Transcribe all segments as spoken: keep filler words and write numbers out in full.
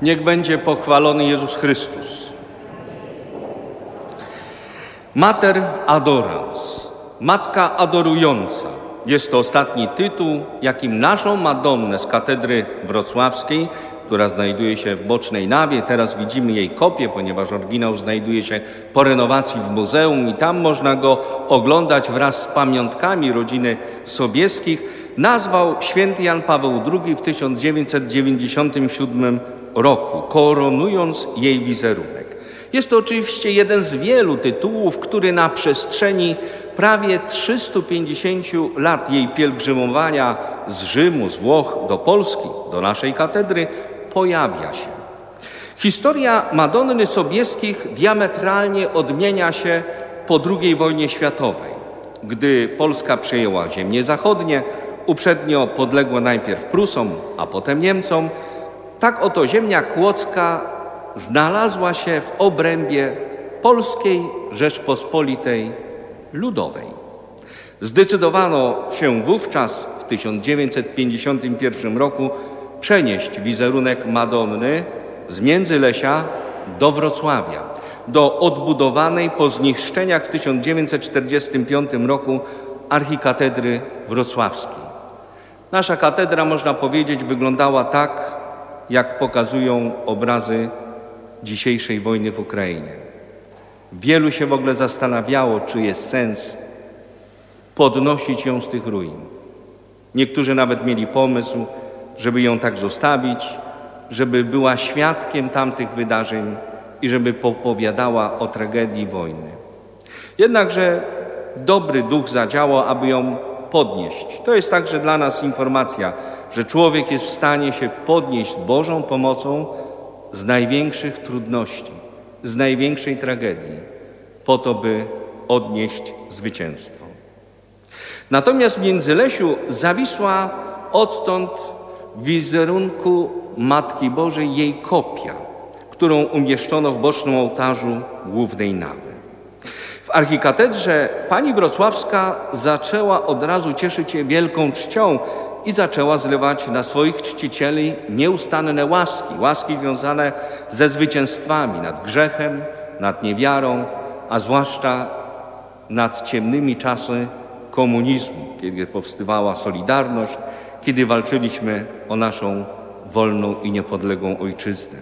Niech będzie pochwalony Jezus Chrystus. Mater adorans, Matka adorująca. Jest to ostatni tytuł, jakim naszą Madonnę z katedry wrocławskiej, która znajduje się w bocznej nawie, teraz widzimy jej kopię, ponieważ oryginał znajduje się po renowacji w muzeum i tam można go oglądać wraz z pamiątkami rodziny Sobieskich, nazwał święty Jan Paweł drugi w tysiąc dziewięćset dziewięćdziesiątym siódmym roku, koronując jej wizerunek. Jest to oczywiście jeden z wielu tytułów, który na przestrzeni prawie trzystu pięćdziesięciu lat jej pielgrzymowania z Rzymu, z Włoch do Polski, do naszej katedry, pojawia się. Historia Madonny Sobieskich diametralnie odmienia się po drugiej wojnie światowej, gdy Polska przejęła ziemie zachodnie, uprzednio podległa najpierw Prusom, a potem Niemcom. Tak oto ziemia kłodzka znalazła się w obrębie Polskiej Rzeczpospolitej Ludowej. Zdecydowano się wówczas w tysiąc dziewięćset pięćdziesiątym pierwszym roku przenieść wizerunek Madonny z Międzylesia do Wrocławia, do odbudowanej po zniszczeniach w tysiąc dziewięćset czterdziestym piątym roku archikatedry wrocławskiej. Nasza katedra, można powiedzieć, wyglądała tak, jak pokazują obrazy dzisiejszej wojny w Ukrainie. Wielu się w ogóle zastanawiało, czy jest sens podnosić ją z tych ruin. Niektórzy nawet mieli pomysł, żeby ją tak zostawić, żeby była świadkiem tamtych wydarzeń i żeby opowiadała o tragedii wojny. Jednakże dobry duch zadziałał, aby ją podnieść. To jest także dla nas informacja, że człowiek jest w stanie się podnieść Bożą pomocą z największych trudności, z największej tragedii, po to, by odnieść zwycięstwo. Natomiast w Międzylesiu zawisła odtąd w wizerunku Matki Bożej jej kopia, którą umieszczono w bocznym ołtarzu głównej nawy. W archikatedrze pani wrocławska zaczęła od razu cieszyć się wielką czcią i zaczęła zlewać na swoich czcicieli nieustanne łaski, łaski związane ze zwycięstwami nad grzechem, nad niewiarą, a zwłaszcza nad ciemnymi czasy komunizmu, kiedy powstywała Solidarność, kiedy walczyliśmy o naszą wolną i niepodległą ojczyznę.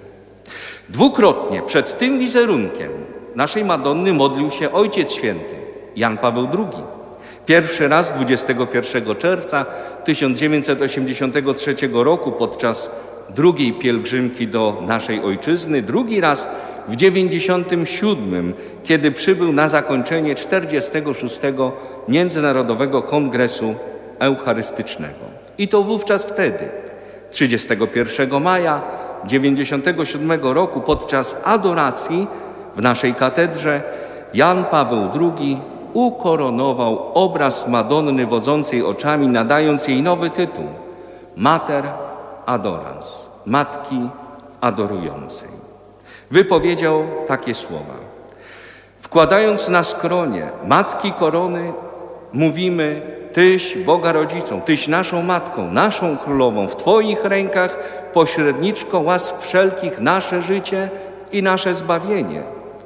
Dwukrotnie przed tym wizerunkiem naszej Madonny modlił się Ojciec Święty Jan Paweł drugi. Pierwszy raz dwudziestego pierwszego czerwca tysiąc dziewięćset osiemdziesiątego trzeciego roku podczas drugiej pielgrzymki do naszej ojczyzny, drugi raz w dziewięćdziesiątym siódmym, kiedy przybył na zakończenie czterdziestego szóstego Międzynarodowego Kongresu Eucharystycznego. I to wówczas wtedy, trzydziestego pierwszego maja dziewięćdziesiątego siódmego roku podczas adoracji w naszej katedrze Jan Paweł drugi ukoronował obraz Madonny wodzącej oczami, nadając jej nowy tytuł Mater adorans, Matki adorującej. Wypowiedział takie słowa: wkładając na skronie Matki Korony, mówimy: Tyś Boga Rodzicą, Tyś naszą Matką, naszą Królową, w Twoich rękach pośredniczko łask wszelkich nasze życie i nasze zbawienie.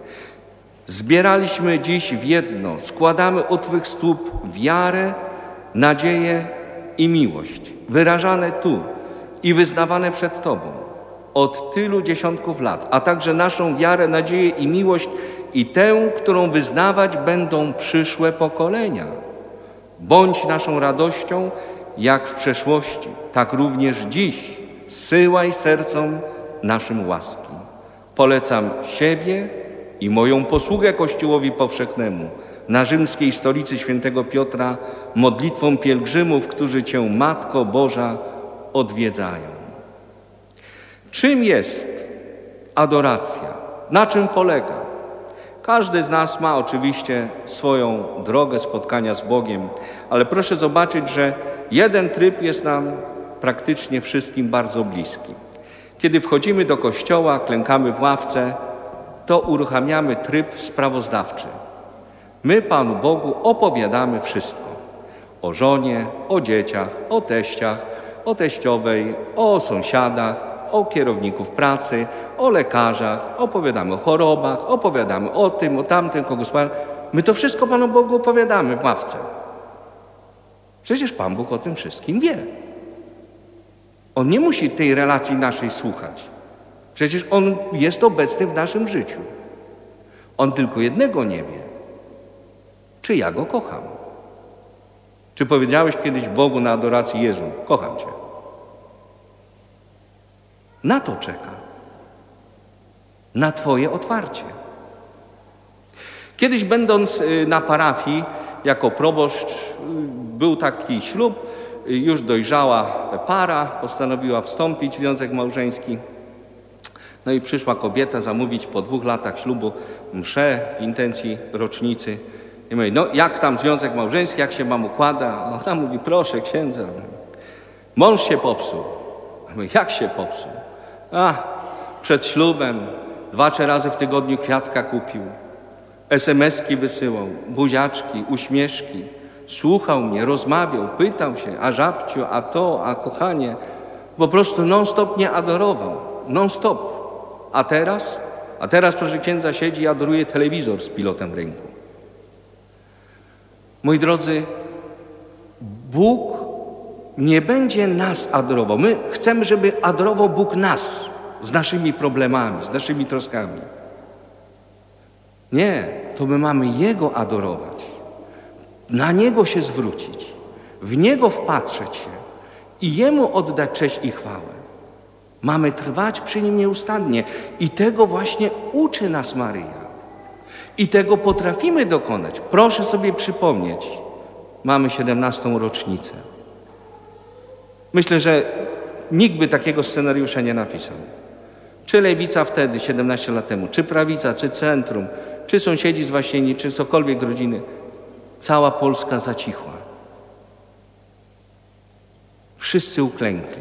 Zbieraliśmy dziś w jedno, składamy u Twych stóp wiarę, nadzieję i miłość, wyrażane tu i wyznawane przed Tobą od tylu dziesiątków lat, a także naszą wiarę, nadzieję i miłość i tę, którą wyznawać będą przyszłe pokolenia. Bądź naszą radością, jak w przeszłości, tak również dziś zsyłaj sercom naszym łaski. Polecam siebie i moją posługę Kościołowi powszechnemu na rzymskiej stolicy świętego Piotra modlitwą pielgrzymów, którzy Cię, Matko Boża, odwiedzają. Czym jest adoracja? Na czym polega? Każdy z nas ma oczywiście swoją drogę spotkania z Bogiem, ale proszę zobaczyć, że jeden tryb jest nam praktycznie wszystkim bardzo bliski. Kiedy wchodzimy do kościoła, klękamy w ławce, to uruchamiamy tryb sprawozdawczy. My Panu Bogu opowiadamy wszystko. O żonie, o dzieciach, o teściach, o teściowej, o sąsiadach, o kierowników pracy, o lekarzach, opowiadamy o chorobach, opowiadamy o tym, o tamtym, kogo spal. My to wszystko Panu Bogu opowiadamy w ławce. Przecież Pan Bóg o tym wszystkim wie. On nie musi tej relacji naszej słuchać. Przecież On jest obecny w naszym życiu. On tylko jednego nie wie. Czy ja Go kocham? Czy powiedziałeś kiedyś Bogu na adoracji: Jezu, kocham Cię? Na to czeka. Na Twoje otwarcie. Kiedyś będąc na parafii jako proboszcz, był taki ślub, już dojrzała para, postanowiła wstąpić w związek małżeński. No i przyszła kobieta zamówić po dwóch latach ślubu mszę w intencji rocznicy. I mówi: no jak tam związek małżeński, jak się mam układa? A ona mówi: proszę księdza, mąż się popsuł. Ja mówię: jak się popsuł? A, przed ślubem dwa, trzy razy w tygodniu kwiatka kupił, es em eski wysyłał, buziaczki, uśmieszki. Słuchał mnie, rozmawiał, pytał się: a żabciu, a to, a kochanie. Po prostu non-stop mnie adorował. Non-stop. A teraz? A teraz, proszę księdza, siedzi i adoruje telewizor z pilotem w ręku. Moi drodzy, Bóg nie będzie nas adorował. My chcemy, żeby adorował Bóg nas z naszymi problemami, z naszymi troskami. Nie, to my mamy Jego adorować, na Niego się zwrócić, w Niego wpatrzeć się i Jemu oddać cześć i chwałę. Mamy trwać przy Nim nieustannie i tego właśnie uczy nas Maryja. I tego potrafimy dokonać. Proszę sobie przypomnieć, mamy siedemnastą rocznicę. Myślę, że nikt by takiego scenariusza nie napisał. Czy lewica wtedy, siedemnaście lat temu, czy prawica, czy centrum, czy sąsiedzi z Wasieni, czy cokolwiek rodziny, cała Polska zacichła. Wszyscy uklękli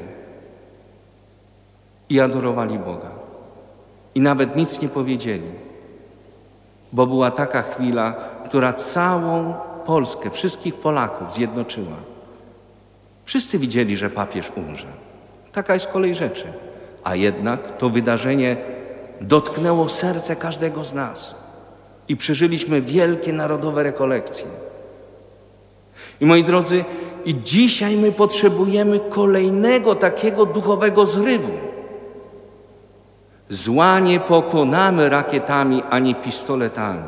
i adorowali Boga. I nawet nic nie powiedzieli, bo była taka chwila, która całą Polskę, wszystkich Polaków zjednoczyła. Wszyscy widzieli, że papież umrze. Taka jest kolej rzeczy. A jednak to wydarzenie dotknęło serce każdego z nas. I przeżyliśmy wielkie narodowe rekolekcje. I moi drodzy, i dzisiaj my potrzebujemy kolejnego takiego duchowego zrywu. Zła nie pokonamy rakietami ani pistoletami.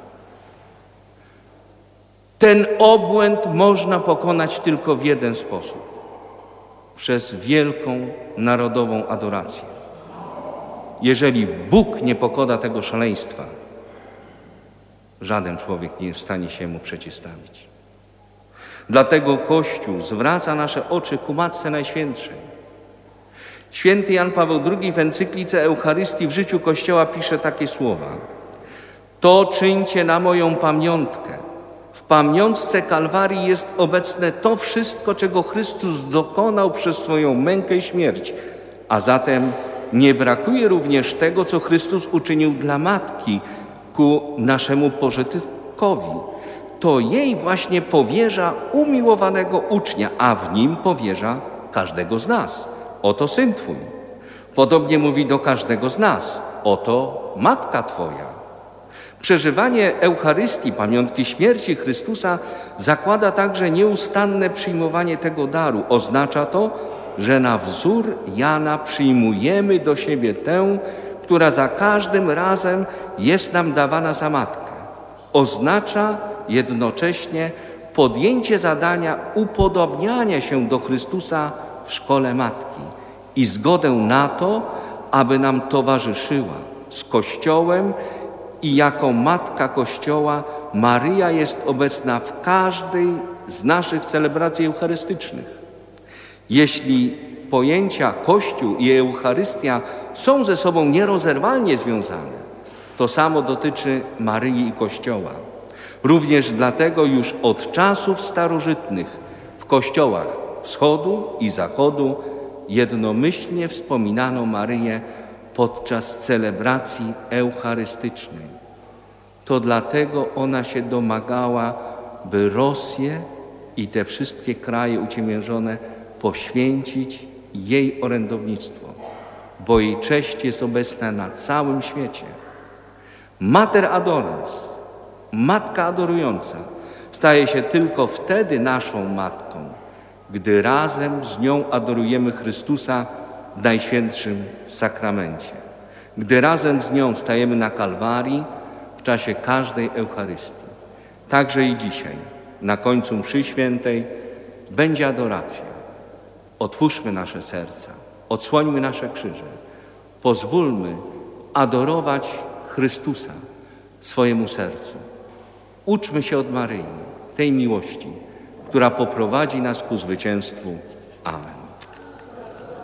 Ten obłęd można pokonać tylko w jeden sposób. Przez wielką narodową adorację. Jeżeli Bóg nie pokona tego szaleństwa, żaden człowiek nie jest w stanie się mu przeciwstawić. Dlatego Kościół zwraca nasze oczy ku Matce Najświętszej. Święty Jan Paweł drugi w encyklice Eucharystii w życiu Kościoła pisze takie słowa: to czyńcie na moją pamiątkę. W pamiątce Kalwarii jest obecne to wszystko, czego Chrystus dokonał przez swoją mękę i śmierć, a zatem nie brakuje również tego, co Chrystus uczynił dla Matki ku naszemu pożytkowi. To jej właśnie powierza umiłowanego ucznia, a w nim powierza każdego z nas. Oto Syn Twój. Podobnie mówi do każdego z nas. Oto Matka Twoja. Przeżywanie Eucharystii, pamiątki śmierci Chrystusa, zakłada także nieustanne przyjmowanie tego daru. Oznacza to, że na wzór Jana przyjmujemy do siebie tę, która za każdym razem jest nam dawana za Matkę. Oznacza jednocześnie podjęcie zadania upodobniania się do Chrystusa w szkole Matki i zgodę na to, aby nam towarzyszyła z Kościołem i jako Matka Kościoła Maryja jest obecna w każdej z naszych celebracji eucharystycznych. Jeśli pojęcia Kościół i Eucharystia są ze sobą nierozerwalnie związane, to samo dotyczy Maryi i Kościoła. Również dlatego już od czasów starożytnych w kościołach wschodu i zachodu jednomyślnie wspominano Maryję podczas celebracji eucharystycznej. To dlatego ona się domagała, by Rosję i te wszystkie kraje uciemiężone poświęcić jej orędownictwo. bo jej cześć jest obecna na całym świecie. Mater adorans, Matka adorująca, staje się tylko wtedy naszą Matką, gdy razem z nią adorujemy Chrystusa w Najświętszym Sakramencie, gdy razem z nią stajemy na Kalwarii w czasie każdej Eucharystii. Także i dzisiaj, na końcu mszy świętej, będzie adoracja. Otwórzmy nasze serca, odsłońmy nasze krzyże, pozwólmy adorować Chrystusa swojemu sercu. Uczmy się od Maryi tej miłości, która poprowadzi nas ku zwycięstwu. Amen.